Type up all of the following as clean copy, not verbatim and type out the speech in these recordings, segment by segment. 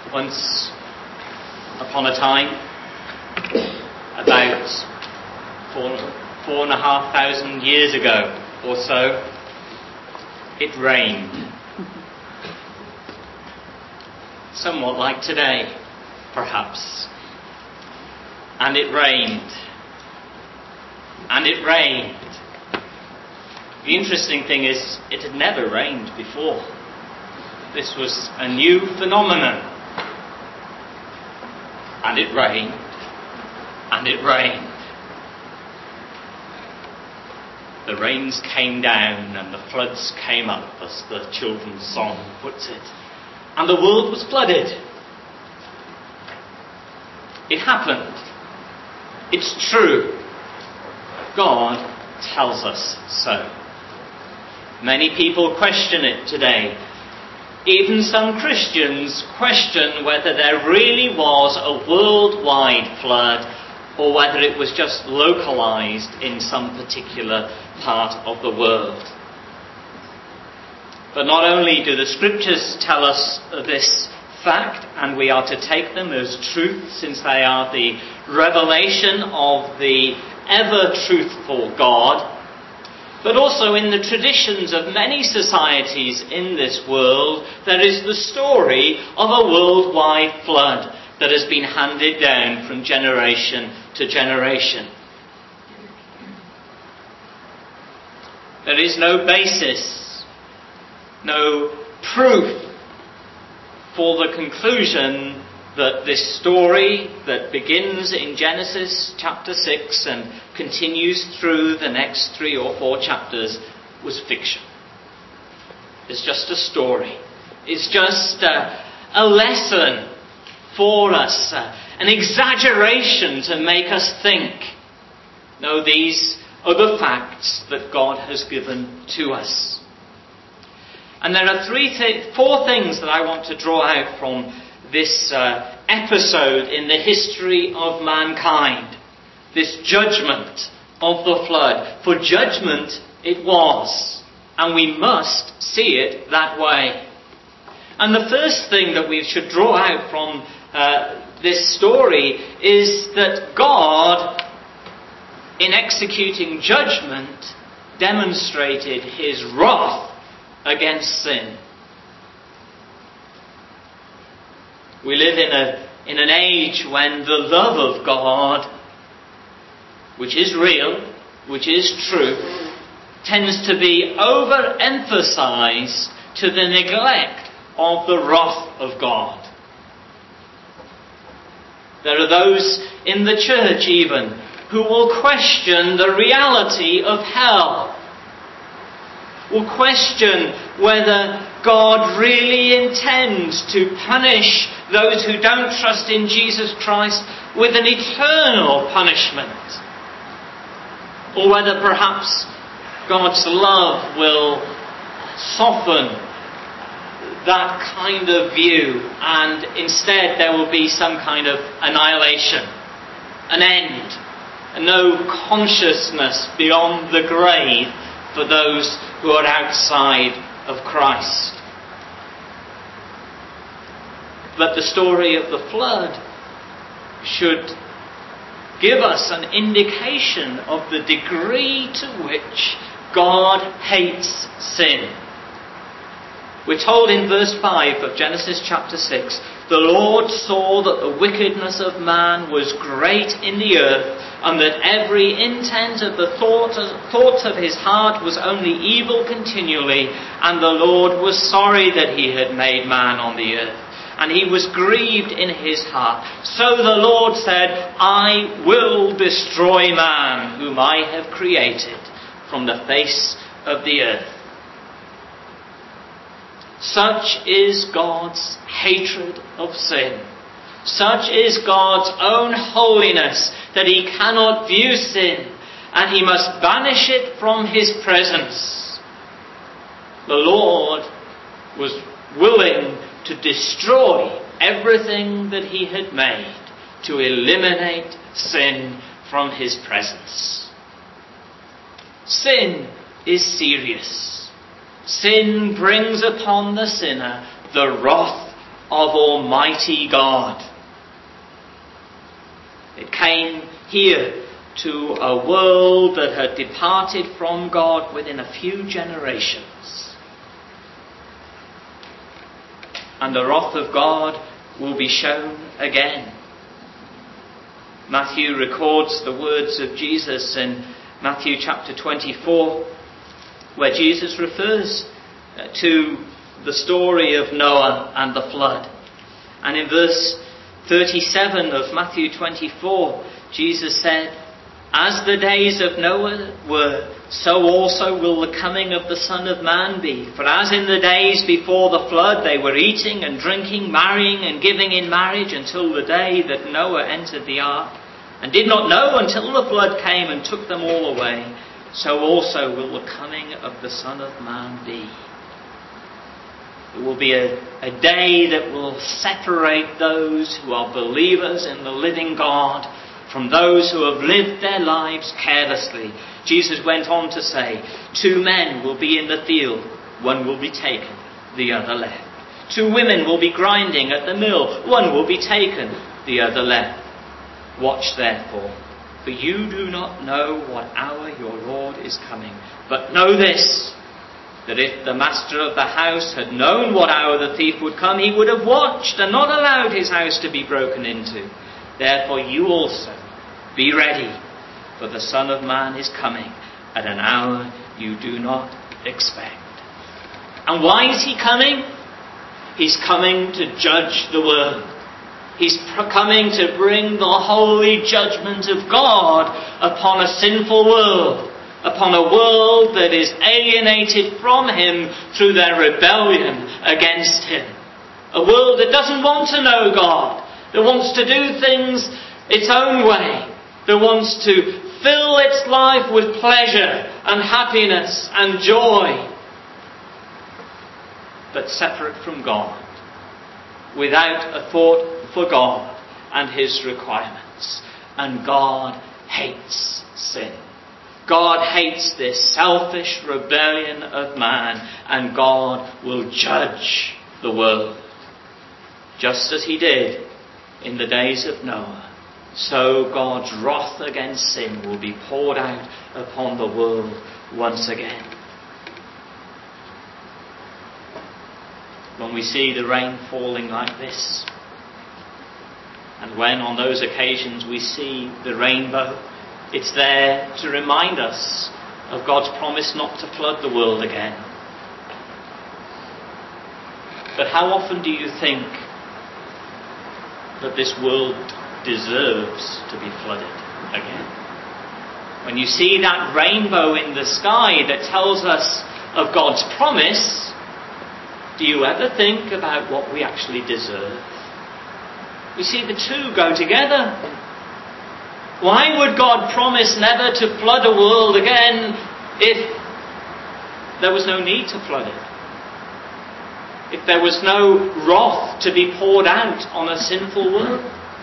Once upon a time, about 4,500 years ago or so, it rained. Somewhat like today, perhaps. And it rained. And it rained. The interesting thing is, it had never rained before. This was a new phenomenon. And it rained. And it rained. The rains came down and the floods came up, as the children's song puts it. And the world was flooded. It happened. It's true. God tells us so. Many people question it today. Even some Christians question whether there really was a worldwide flood or whether it was just localized in some particular part of the world. But not only do the scriptures tell us this fact, and we are to take them as truth since they are the revelation of the ever-truthful God, but also in the traditions of many societies in this world, there is the story of a worldwide flood that has been handed down from generation to generation. There is no basis, no proof for the conclusion that this story that begins in Genesis chapter 6 and continues through the next 3 or 4 chapters was fiction. It's just a story. It's just a lesson for us, an exaggeration to make us think. No, these are the facts that God has given to us. And there are 4 things that I want to draw out from this episode in the history of mankind. This judgment of the flood. For judgment it was. And we must see it that way. And the first thing that we should draw out from this story is that God, in executing judgment, demonstrated his wrath against sin. We live in an age when the love of God, which is real, which is true, tends to be overemphasized to the neglect of the wrath of God. There are those in the church even who will question the reality of hell, will question whether God really intends to punish those who don't trust in Jesus Christ with an eternal punishment, or whether perhaps God's love will soften that kind of view and instead there will be some kind of annihilation, an end, and no consciousness beyond the grave for those who are outside of Christ. But the story of the flood should give us an indication of the degree to which God hates sin. We're told in verse 5 of Genesis chapter 6, the Lord saw that the wickedness of man was great in the earth, and that every intent of the thoughts of his heart was only evil continually, and the Lord was sorry that he had made man on the earth, and he was grieved in his heart. So the Lord said, I will destroy man, whom I have created, from the face of the earth. Such is God's hatred of sin. Such is God's own holiness that he cannot view sin and he must banish it from his presence. The Lord was willing to destroy everything that he had made to eliminate sin from his presence. Sin is serious. Sin brings upon the sinner the wrath of Almighty God. It came here to a world that had departed from God within a few generations. And the wrath of God will be shown again. Matthew records the words of Jesus in Matthew chapter 24, where Jesus refers to the story of Noah and the flood. And in verse 37 of Matthew 24, Jesus said, "As the days of Noah were, so also will the coming of the Son of Man be. For as in the days before the flood they were eating and drinking, marrying and giving in marriage until the day that Noah entered the ark, and did not know until the flood came and took them all away, so also will the coming of the Son of Man be." It will be a day that will separate those who are believers in the living God from those who have lived their lives carelessly. Jesus went on to say, 2 men will be in the field, one will be taken, the other left. 2 women will be grinding at the mill, one will be taken, the other left. Watch therefore, for you do not know what hour your Lord is coming. But know this, that if the master of the house had known what hour the thief would come, he would have watched and not allowed his house to be broken into. Therefore you also be ready, for the Son of Man is coming at an hour you do not expect. And why is he coming? He's coming to judge the world. He's coming to bring the holy judgment of God upon a sinful world, upon a world that is alienated from him through their rebellion against him. A world that doesn't want to know God, that wants to do things its own way, that wants to fill its life with pleasure and happiness and joy, but separate from God, without a thought for God and his requirements. And God hates sin. God hates this selfish rebellion of man, and God will judge the world. Just as he did in the days of Noah, so God's wrath against sin will be poured out upon the world once again. When we see the rain falling like this, and when on those occasions we see the rainbow, it's there to remind us of God's promise not to flood the world again. But how often do you think that this world deserves to be flooded again? When you see that rainbow in the sky that tells us of God's promise, do you ever think about what we actually deserve? You see, the two go together. Why would God promise never to flood a world again if there was no need to flood it? If there was no wrath to be poured out on a sinful world?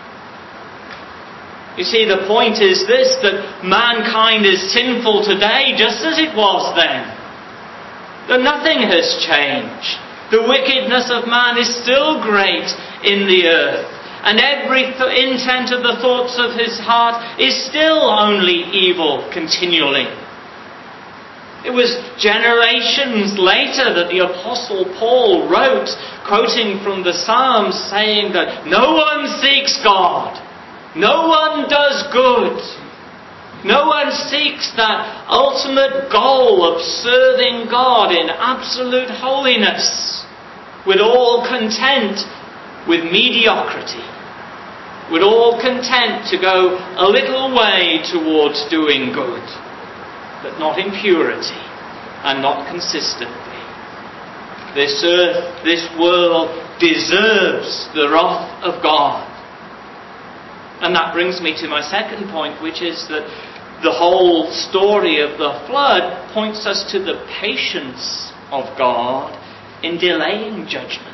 You see, the point is this, that mankind is sinful today just as it was then. That nothing has changed. The wickedness of man is still great in the earth. And every intent of the thoughts of his heart is still only evil continually. It was generations later that the Apostle Paul wrote, quoting from the Psalms, saying that no one seeks God. No one does good. No one seeks that ultimate goal of serving God in absolute holiness, with all content with mediocrity, with all content to go a little way towards doing good, but not in purity and not consistently. This earth, this world deserves the wrath of God. And that brings me to my second point, which is that the whole story of the flood points us to the patience of God in delaying judgment.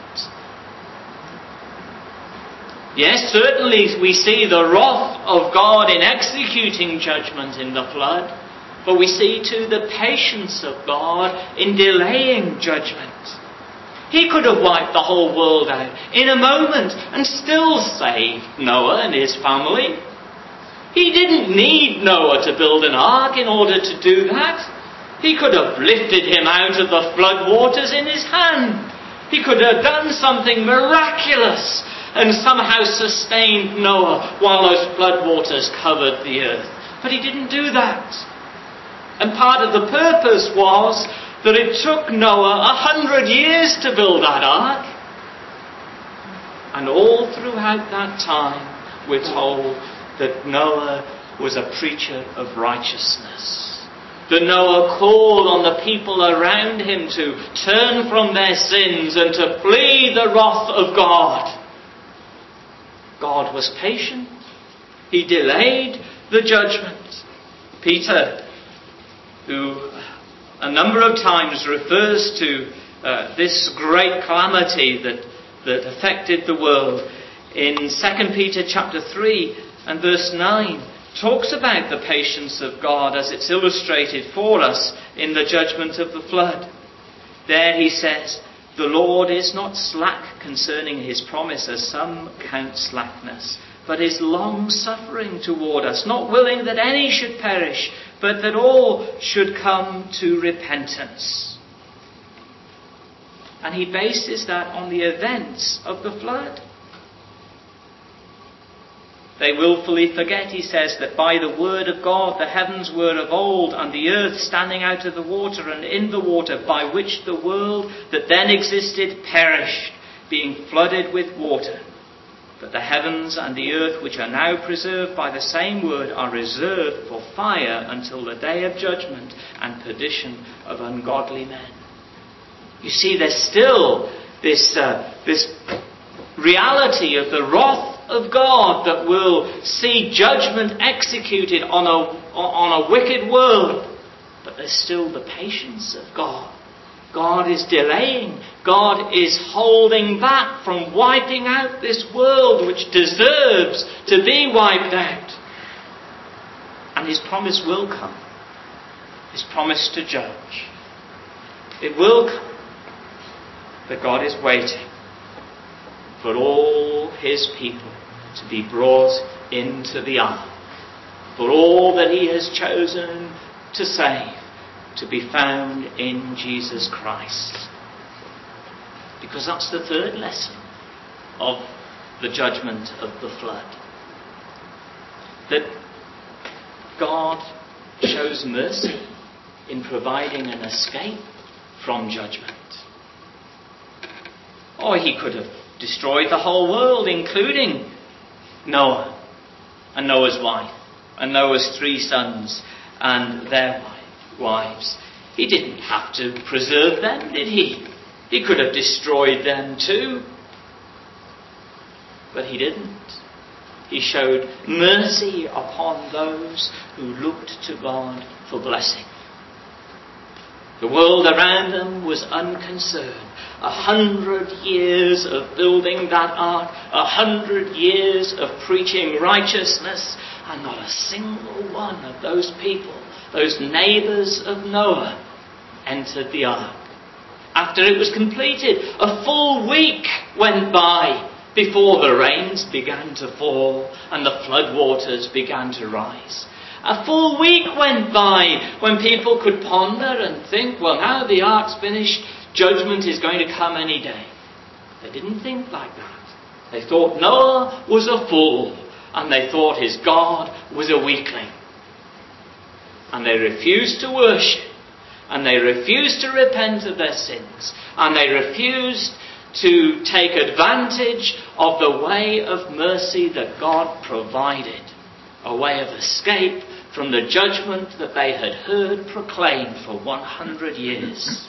Yes, certainly we see the wrath of God in executing judgment in the flood, but we see too the patience of God in delaying judgment. He could have wiped the whole world out in a moment and still saved Noah and his family. He didn't need Noah to build an ark in order to do that. He could have lifted him out of the flood waters in his hand. He could have done something miraculous and somehow sustained Noah while those flood waters covered the earth. But he didn't do that. And part of the purpose was that it took Noah 100 years to build that ark. And all throughout that time, we're told that Noah was a preacher of righteousness. That Noah called on the people around him to turn from their sins and to flee the wrath of God. God was patient. He delayed the judgment. Peter, who a number of times refers to this great calamity that affected the world, in 2 Peter chapter 3 and verse 9, talks about the patience of God as it's illustrated for us in the judgment of the flood. There he says, "The Lord is not slack concerning his promise, as some count slackness, but is long-suffering toward us, not willing that any should perish, but that all should come to repentance." And he bases that on the events of the flood. They willfully forget, he says, that by the word of God the heavens were of old, and the earth standing out of the water and in the water, by which the world that then existed perished, being flooded with water. But the heavens and the earth, which are now preserved by the same word, are reserved for fire until the day of judgment and perdition of ungodly men. You see, there's still this reality of the wrath of God that will see judgment executed on a wicked world. But there's still the patience of God. God is delaying. God is holding back from wiping out this world which deserves to be wiped out. And his promise will come. His promise to judge. It will come. But God is waiting for all his people to be brought into the ark. For all that he has chosen to save to be found in Jesus Christ. Because that's the third lesson of the judgment of the flood. That God shows mercy in providing an escape from judgment. Or he could have destroyed the whole world, including Noah and Noah's wife and Noah's 3 sons and their wives. He didn't have to preserve them, did he? He could have destroyed them too. But he didn't. He showed mercy upon those who looked to God for blessing. The world around them was unconcerned. 100 years of building that ark, 100 years of preaching righteousness, and not a single one of those people, those neighbours of Noah, entered the ark. After it was completed, a full week went by before the rains began to fall and the flood waters began to rise. A full week went by when people could ponder and think, well, now the ark's finished, judgment is going to come any day. They didn't think like that. They thought Noah was a fool, and they thought his God was a weakling. And they refused to worship, and they refused to repent of their sins, and they refused to take advantage of the way of mercy that God provided, a way of escape from the judgment that they had heard proclaimed for 100 years.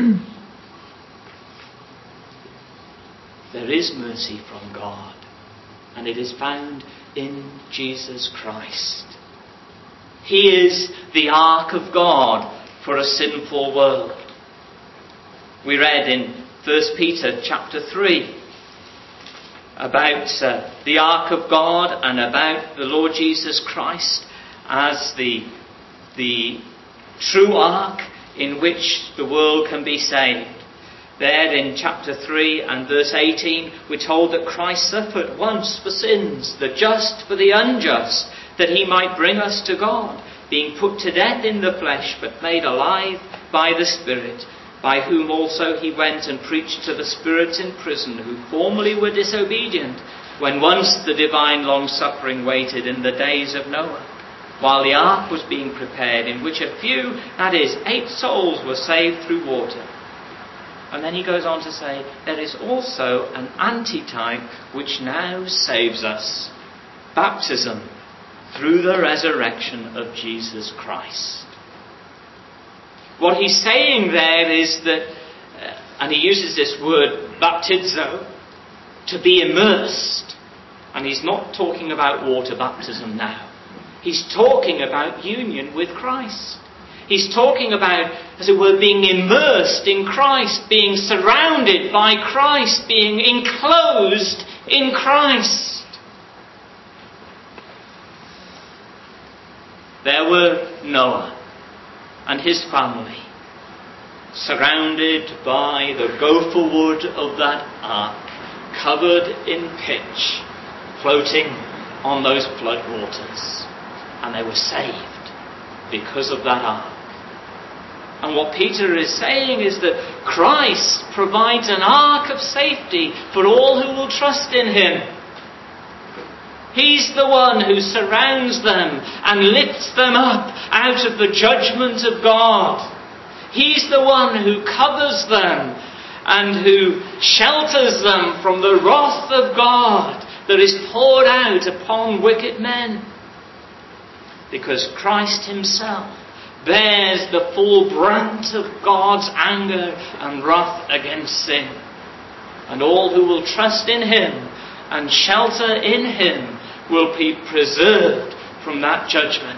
There is mercy from God, and it is found in Jesus Christ. He is the ark of God for a sinful world. We read in 1 Peter chapter 3 about the ark of God and about the Lord Jesus Christ as the true ark in which the world can be saved. There in chapter 3 and verse 18, we're told that Christ suffered once for sins, the just for the unjust, that he might bring us to God, being put to death in the flesh, but made alive by the Spirit, by whom also he went and preached to the spirits in prison, who formerly were disobedient, when once the divine long-suffering waited in the days of Noah, while the ark was being prepared, in which a few, that is, 8 souls, were saved through water. And then he goes on to say, there is also an antitype which now saves us. Baptism through the resurrection of Jesus Christ. What he's saying there is that, and he uses this word baptizo, to be immersed. And he's not talking about water baptism now. He's talking about union with Christ. He's talking about, as it were, being immersed in Christ, being surrounded by Christ, being enclosed in Christ. There were Noah and his family, surrounded by the gopher wood of that ark, covered in pitch, floating on those flood waters. And they were saved because of that ark. And what Peter is saying is that Christ provides an ark of safety for all who will trust in him. He's the one who surrounds them and lifts them up out of the judgment of God. He's the one who covers them and who shelters them from the wrath of God that is poured out upon wicked men. Because Christ himself bears the full brunt of God's anger and wrath against sin. And all who will trust in him and shelter in him will be preserved from that judgment.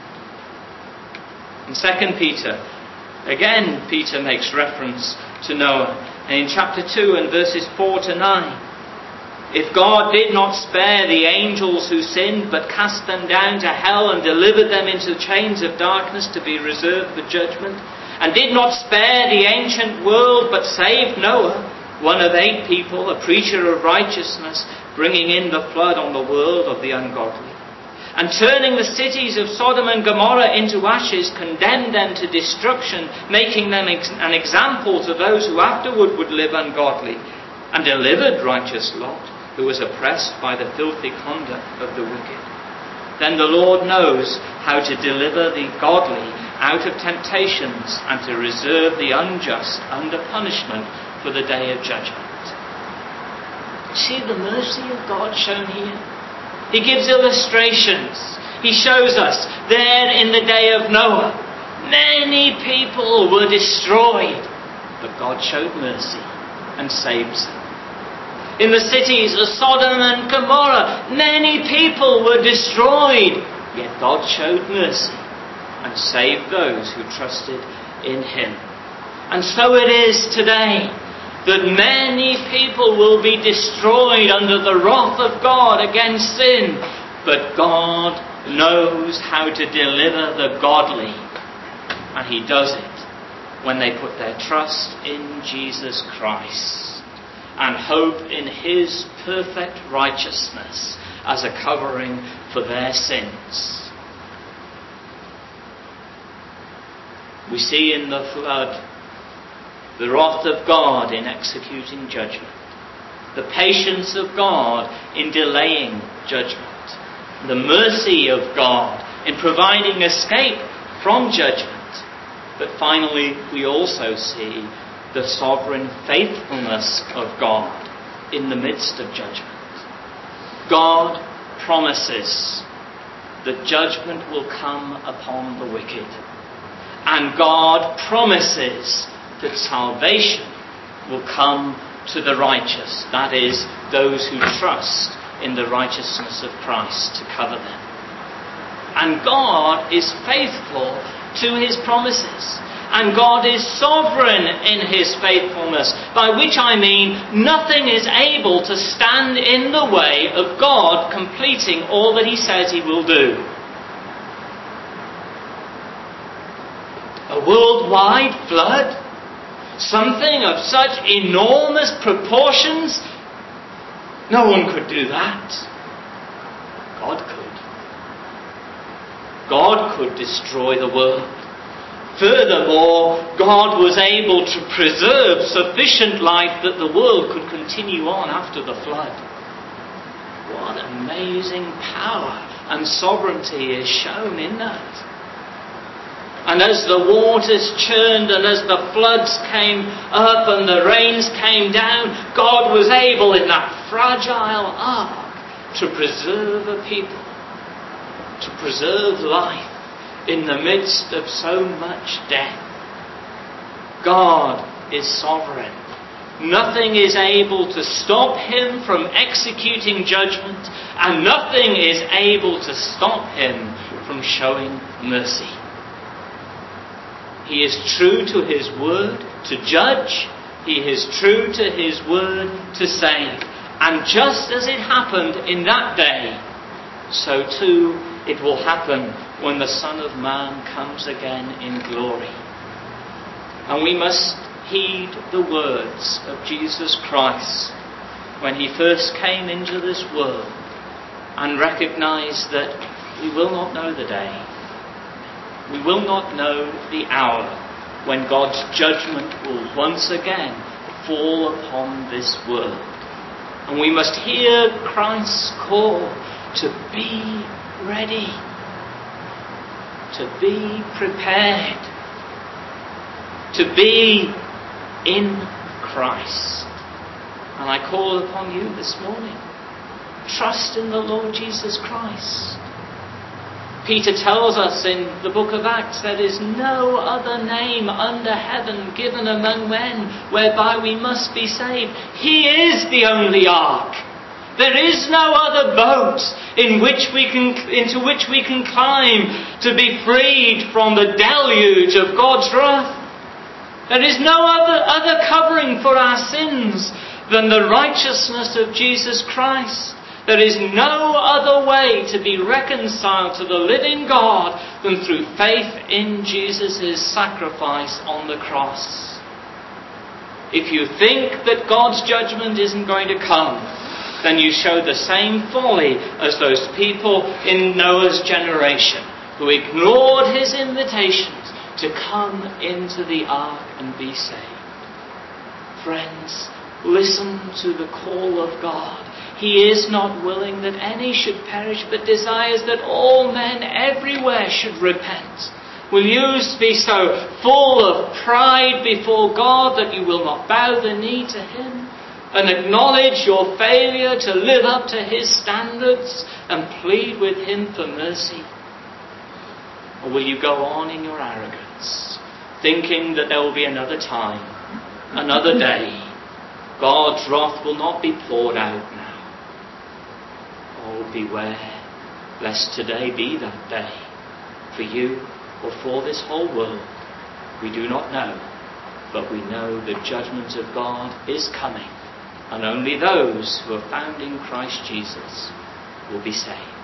In 2 Peter, again Peter makes reference to Noah. And in chapter 2 and verses 4 to 9, if God did not spare the angels who sinned, but cast them down to hell and delivered them into chains of darkness to be reserved for judgment, and did not spare the ancient world, but saved Noah, one of 8 people, a preacher of righteousness, bringing in the flood on the world of the ungodly, and turning the cities of Sodom and Gomorrah into ashes, condemned them to destruction, making them an example to those who afterward would live ungodly, and delivered righteous Lot, who was oppressed by the filthy conduct of the wicked. Then the Lord knows how to deliver the godly out of temptations and to reserve the unjust under punishment for the day of judgment. See the mercy of God shown here? He gives illustrations. He shows us there in the day of Noah, many people were destroyed, but God showed mercy and saved them. In the cities of Sodom and Gomorrah, many people were destroyed, yet God showed mercy and saved those who trusted in him. And so it is today, that many people will be destroyed under the wrath of God against sin, but God knows how to deliver the godly, and he does it when they put their trust in Jesus Christ and hope in his perfect righteousness as a covering for their sins. We see in the flood the wrath of God in executing judgment, the patience of God in delaying judgment, the mercy of God in providing escape from judgment. But finally, we also see the sovereign faithfulness of God in the midst of judgment. God promises that judgment will come upon the wicked. And God promises that salvation will come to the righteous, that is, those who trust in the righteousness of Christ to cover them. And God is faithful to his promises. And God is sovereign in his faithfulness, by which I mean nothing is able to stand in the way of God completing all that he says he will do. A worldwide flood? something of such enormous proportions? No one could do that. God could. God could destroy the world. Furthermore, God was able to preserve sufficient life that the world could continue on after the flood. What amazing power and sovereignty is shown in that. And as the waters churned and as the floods came up and the rains came down, God was able in that fragile ark to preserve a people, to preserve life in the midst of so much death. God is sovereign. Nothing is able to stop him from executing judgment, and nothing is able to stop him from showing mercy. He is true to his word to judge. He is true to his word to save. And just as it happened in that day, so too it will happen when the Son of Man comes again in glory. And we must heed the words of Jesus Christ when he first came into this world, and recognize that we will not know the day. We will not know the hour when God's judgment will once again fall upon this world. And we must hear Christ's call to be ready, to be prepared, to be in Christ. And I call upon you this morning, trust in the Lord Jesus Christ. Peter tells us in the book of Acts, there is no other name under heaven given among men whereby we must be saved. He is the only ark. There is no other boat into which we can climb to be freed from the deluge of God's wrath. There is no other covering for our sins than the righteousness of Jesus Christ. There is no other way to be reconciled to the living God than through faith in Jesus' sacrifice on the cross. If you think that God's judgment isn't going to come, then you show the same folly as those people in Noah's generation who ignored his invitations to come into the ark and be saved. Friends, listen to the call of God. He is not willing that any should perish, but desires that all men everywhere should repent. Will you be so full of pride before God that you will not bow the knee to him and acknowledge your failure to live up to his standards and plead with him for mercy? Or will you go on in your arrogance, thinking that there will be another time, another day? God's wrath will not be poured out now. Oh, beware, lest today be that day for you or for this whole world. We do not know, but we know the judgment of God is coming, and only those who are found in Christ Jesus will be saved.